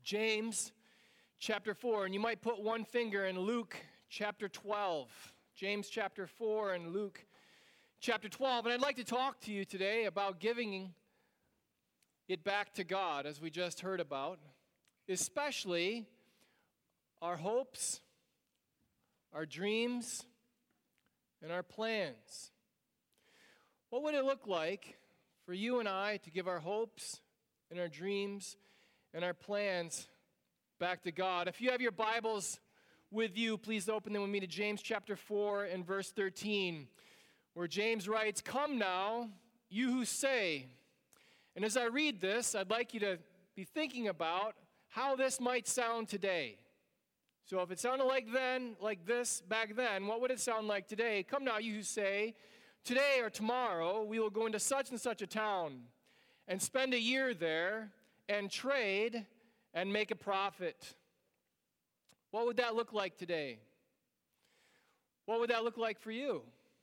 James chapter 4, and you might put one finger in Luke chapter 12. James chapter 4 and Luke chapter 12. And I'd like to talk to you today about giving it back to God, as we just heard about, especially our hopes, our dreams, and our plans. What would it look like for you and I to give our hopes and our dreams and our plans back to God? If you have your Bibles with you, please open them with me to James chapter 4 and verse 13, where James writes, "Come now, you who say," and as I read this, I'd like you to be thinking about how this might sound today. So if it sounded like this back then, what would it sound like today? "Come now, you who say, today or tomorrow we will go into such and such a town and spend a year there and trade and make a profit." What would that look like today? What would that look like for you?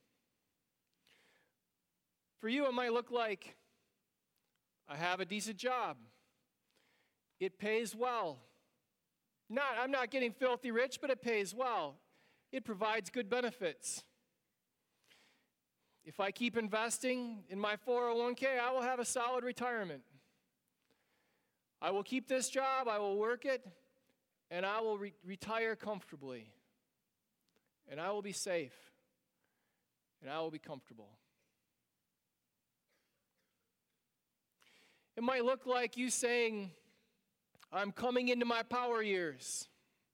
For you, it might look like, I have a decent job. It pays well. I'm not getting filthy rich, but it pays well. It provides good benefits. If I keep investing in my 401k, I will have a solid retirement. I will keep this job, I will work it, and I will retire comfortably. And I will be safe. And I will be comfortable. It might look like you saying, I'm coming into my power years.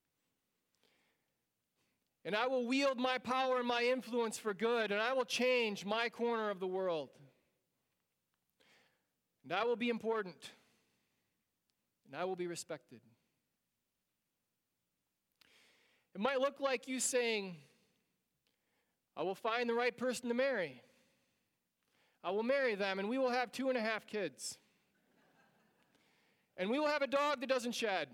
And I will wield my power and my influence for good, and I will change my corner of the world. And I will be important. And I will be respected. It might look like you saying, I will find the right person to marry. I will marry them, and we will have 2.5 kids. And we will have a dog that doesn't shed.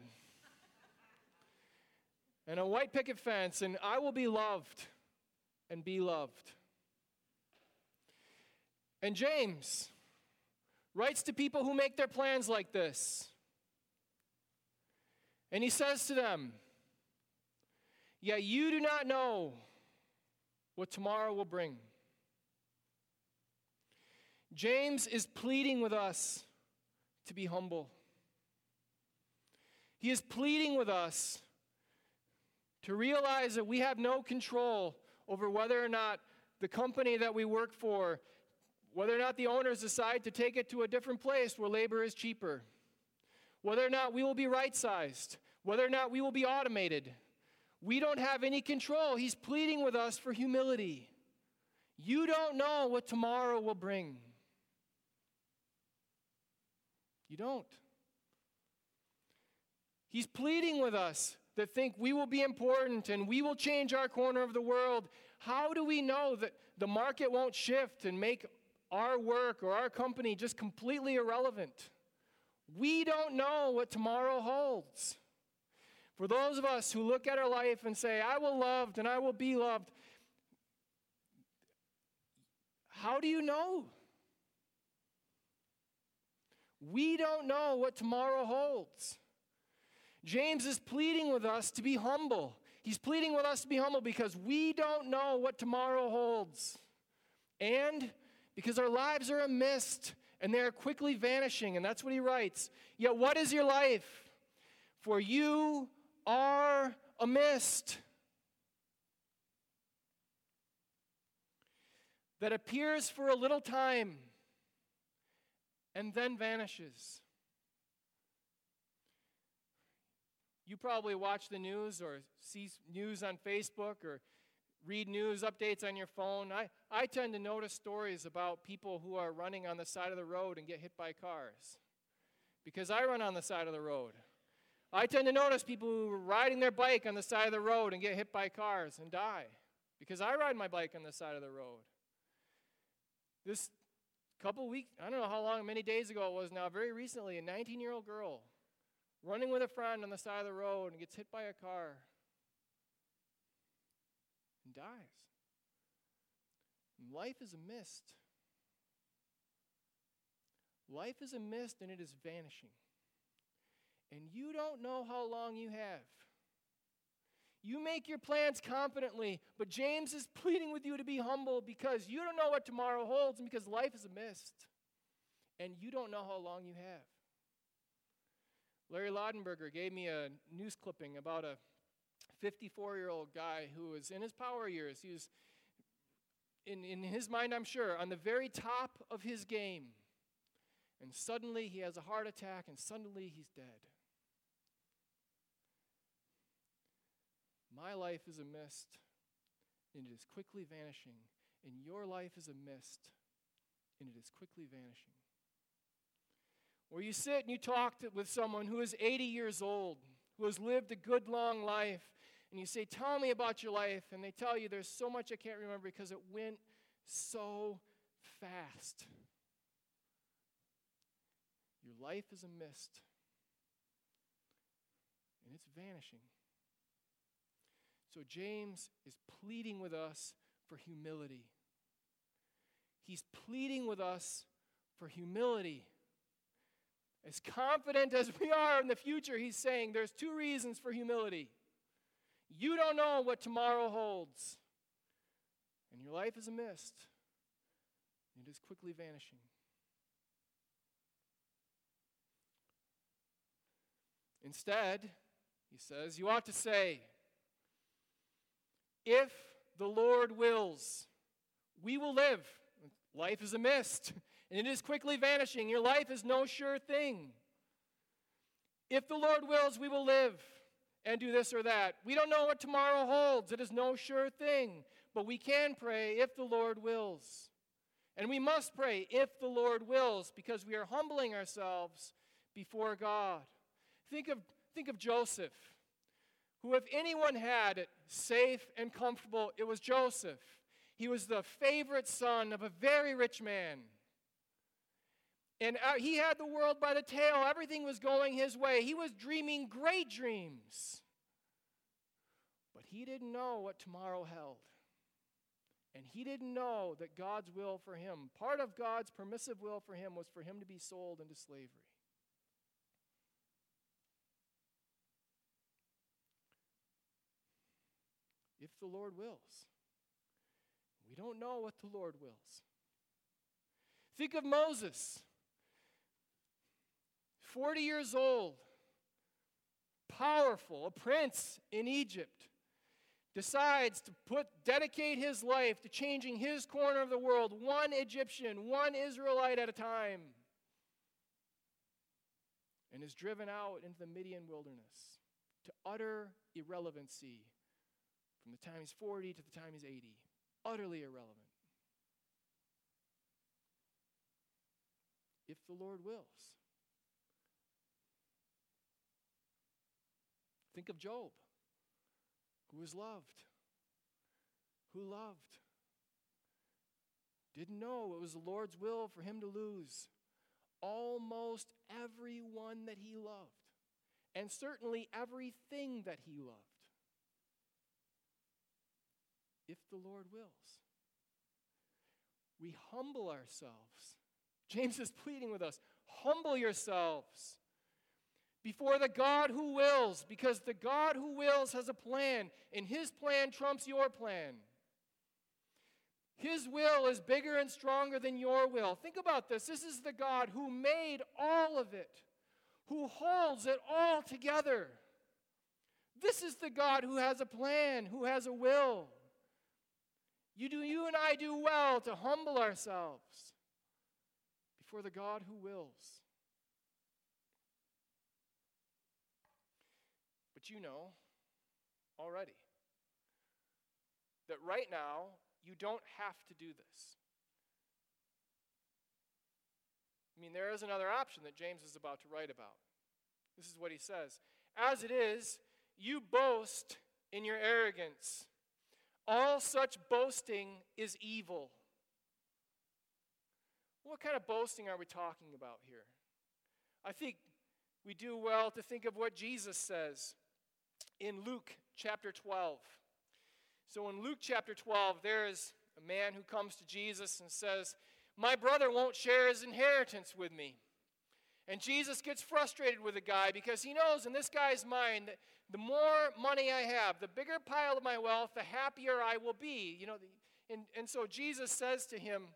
And a white picket fence, and I will be loved and be loved. And James writes to people who make their plans like this. And he says to them, yet you do not know what tomorrow will bring. James is pleading with us to be humble. He is pleading with us to realize that we have no control over whether or not the company that we work for, whether or not the owners decide to take it to a different place where labor is cheaper, whether or not we will be right-sized, whether or not we will be automated. We don't have any control. He's pleading with us for humility. You don't know what tomorrow will bring. You don't. He's pleading with us that think we will be important and we will change our corner of the world. How do we know that the market won't shift and make our work or our company just completely irrelevant? We don't know what tomorrow holds. For those of us who look at our life and say, I will loved and I will be loved, how do you know? We don't know what tomorrow holds. James is pleading with us to be humble. He's pleading with us to be humble because we don't know what tomorrow holds. And because our lives are a mist and they are quickly vanishing. And that's what he writes. Yet what is your life? For you are a mist that appears for a little time and then vanishes. You probably watch the news or see news on Facebook or read news updates on your phone. I tend to notice stories about people who are running on the side of the road and get hit by cars because I run on the side of the road. I tend to notice people who are riding their bike on the side of the road and get hit by cars and die because I ride my bike on the side of the road. This couple weeks, I don't know how long, many days ago it was now, very recently, a 19-year-old girl running with a friend on the side of the road and gets hit by a car and dies. And life is a mist. Life is a mist and it is vanishing. and you don't know how long you have. You make your plans confidently, but James is pleading with you to be humble because you don't know what tomorrow holds and because life is a mist, and you don't know how long you have. Larry Laudenberger gave me a news clipping about a 54-year-old guy who was in his power years. He was, in his mind, I'm sure, on the very top of his game. And suddenly he has a heart attack, and suddenly he's dead. My life is a mist, and it is quickly vanishing. And your life is a mist, and it is quickly vanishing. Or you sit and you talk with someone who is 80 years old, who has lived a good long life, and you say, tell me about your life, and they tell you there's so much I can't remember because it went so fast. Your life is a mist, and it's vanishing. So James is pleading with us for humility. He's pleading with us for humility. As confident as we are in the future, he's saying there's two reasons for humility. You don't know what tomorrow holds, and your life is a mist. It is quickly vanishing. Instead, he says, you ought to say, if the Lord wills, we will live. Life is a mist, and it is quickly vanishing. Your life is no sure thing. If the Lord wills, we will live and do this or that. We don't know what tomorrow holds. It is no sure thing. But we can pray if the Lord wills. And we must pray if the Lord wills, because we are humbling ourselves before God. Think of Joseph, who, if anyone had it safe and comfortable, it was Joseph. He was the favorite son of a very rich man. And he had the world by the tail. Everything was going his way. He was dreaming great dreams. But he didn't know what tomorrow held. And he didn't know that God's will for him, part of God's permissive will for him, was for him to be sold into slavery. If the Lord wills. We don't know what the Lord wills. Think of Moses, 40 years old, powerful, a prince in Egypt, decides to dedicate his life to changing his corner of the world, one Egyptian, one Israelite at a time, and is driven out into the Midian wilderness to utter irrelevancy from the time he's 40 to the time he's 80. Utterly irrelevant. If the Lord wills. Think of Job, who was loved, didn't know it was the Lord's will for him to lose almost everyone that he loved, and certainly everything that he loved. If the Lord wills. We humble ourselves. James is pleading with us. Humble yourselves before the God who wills, because the God who wills has a plan, and his plan trumps your plan. His will is bigger and stronger than your will. Think about this. This is the God who made all of it, who holds it all together. This is the God who has a plan, who has a will. You and I do well to humble ourselves before the God who wills. But you know already that right now you don't have to do this. I mean, there is another option that James is about to write about. This is what he says. As it is, you boast in your arrogance. All such boasting is evil. What kind of boasting are we talking about here? I think we do well to think of what Jesus says in Luke chapter 12. So in Luke chapter 12, there is a man who comes to Jesus and says, "My brother won't share his inheritance with me." And Jesus gets frustrated with the guy because he knows in this guy's mind that the more money I have, the bigger pile of my wealth, the happier I will be. And so Jesus says to him,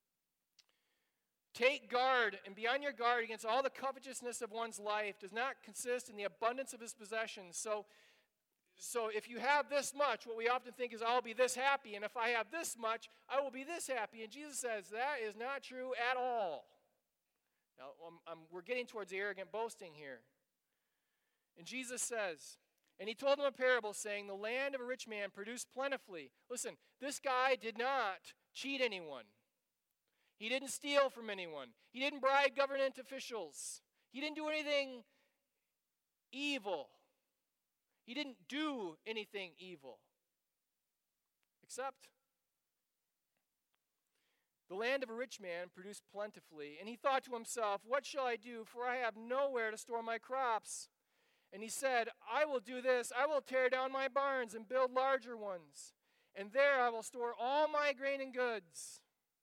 take guard and be on your guard against all the covetousness of one's life does not consist in the abundance of his possessions. So if you have this much, what we often think is I'll be this happy, and if I have this much, I will be this happy. And Jesus says that is not true at all. Now, we're getting towards the arrogant boasting here. And Jesus says, and he told them a parable saying, the land of a rich man produced plentifully. Listen, this guy did not cheat anyone. He didn't steal from anyone. He didn't bribe government officials. He didn't do anything evil. He didn't do anything evil. Except the land of a rich man produced plentifully, and he thought to himself, what shall I do, for I have nowhere to store my crops? And he said, I will do this. I will tear down my barns and build larger ones, and there I will store all my grain and goods.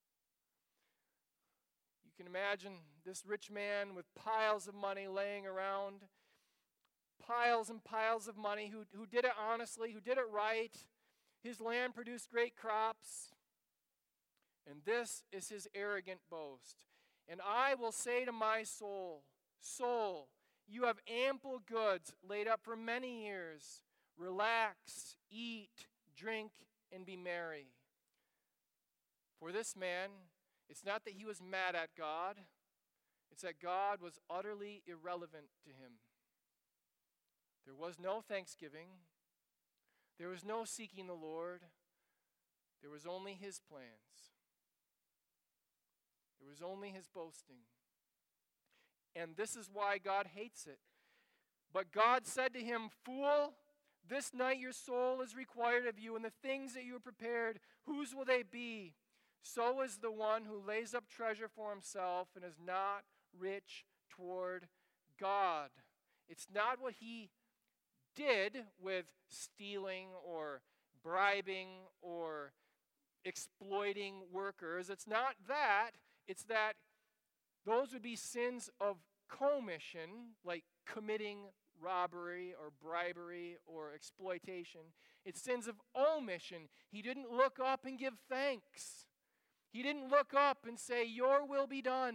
You can imagine this rich man with piles of money laying around, piles and piles of money, who did it honestly, who did it right. His land produced great crops. And this is his arrogant boast. And I will say to my soul, soul, you have ample goods laid up for many years. Relax, eat, drink, and be merry. For this man, it's not that he was mad at God. It's that God was utterly irrelevant to him. There was no thanksgiving. There was no seeking the Lord. There was only his plans. There was only his boasting. And this is why God hates it. But God said to him, fool, this night your soul is required of you, and the things that you have prepared, whose will they be? So is the one who lays up treasure for himself and is not rich toward God. It's not what he did with stealing or bribing or exploiting workers. It's not that. It's that those would be sins of commission, like committing robbery or bribery or exploitation. It's sins of omission. He didn't look up and give thanks. He didn't look up and say, your will be done.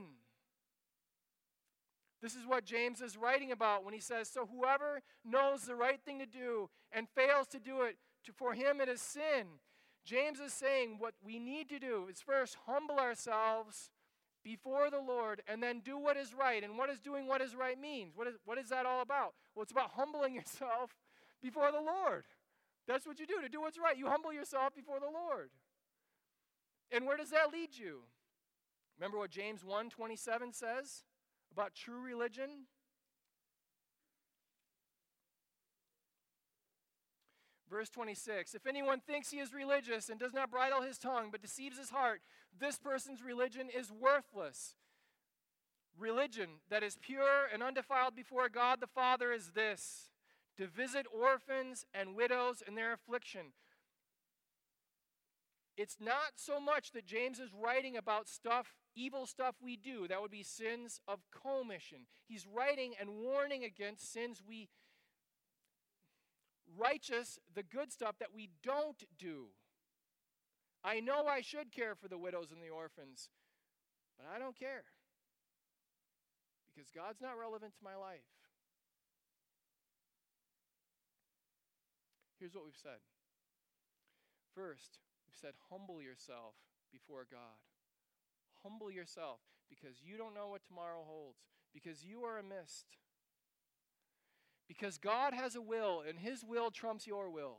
This is what James is writing about when he says, so whoever knows the right thing to do and fails to do it, for him it is sin. James is saying what we need to do is first humble ourselves before the Lord and then do what is right. And what is doing what is right means? What is that all about? Well, it's about humbling yourself before the Lord. That's what you do to do what's right. You humble yourself before the Lord. And where does that lead you? Remember what James 1:27 says about true religion? Verse 26, if anyone thinks he is religious and does not bridle his tongue but deceives his heart, this person's religion is worthless. Religion that is pure and undefiled before God the Father is this, to visit orphans and widows in their affliction. It's not so much that James is writing about evil stuff we do. That would be sins of commission. He's writing and warning against sins righteous, the good stuff that we don't do. I know I should care for the widows and the orphans, but I don't care because God's not relevant to my life. Here's what we've said. First, we've said humble yourself before God. Humble yourself because you don't know what tomorrow holds, because you are a mist. Because God has a will, and his will trumps your will.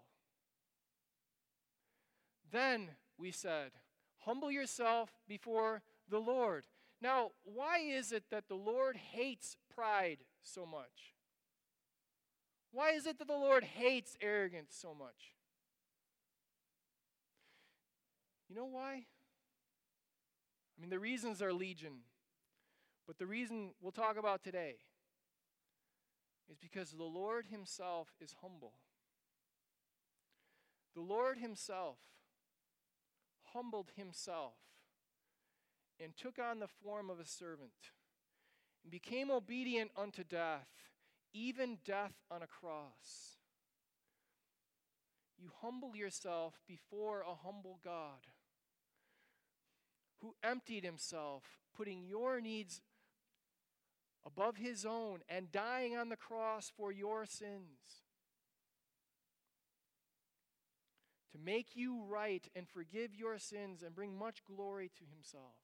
Then, we said, humble yourself before the Lord. Now, why is it that the Lord hates pride so much? Why is it that the Lord hates arrogance so much? You know why? I mean, the reasons are legion. But the reason we'll talk about today is because the Lord himself is humble. The Lord himself humbled himself and took on the form of a servant. and became obedient unto death, even death on a cross. You humble yourself before a humble God who emptied himself, putting your needs above his own and dying on the cross for your sins, to make you right and forgive your sins and bring much glory to himself.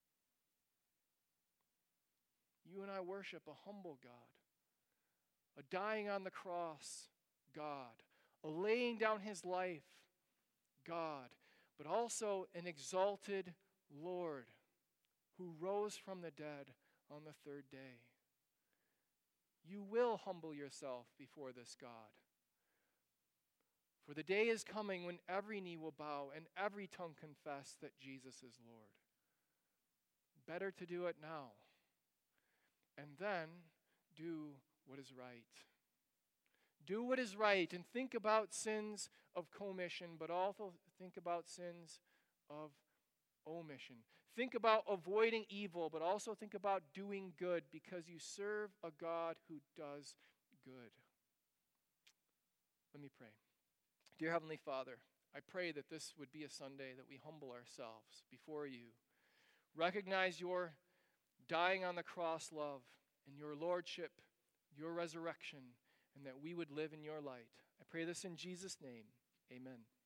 You and I worship a humble God, a dying on the cross God, a laying down his life God, but also an exalted Lord who rose from the dead on the third day. You will humble yourself before this God. For the day is coming when every knee will bow and every tongue confess that Jesus is Lord. Better to do it now, and then do what is right. Do what is right and think about sins of commission, but also think about sins of omission. Think about avoiding evil, but also think about doing good, because you serve a God who does good. Let me pray. Dear Heavenly Father, I pray that this would be a Sunday that we humble ourselves before you, recognize your dying on the cross love and your lordship, your resurrection, and that we would live in your light. I pray this in Jesus' name. Amen.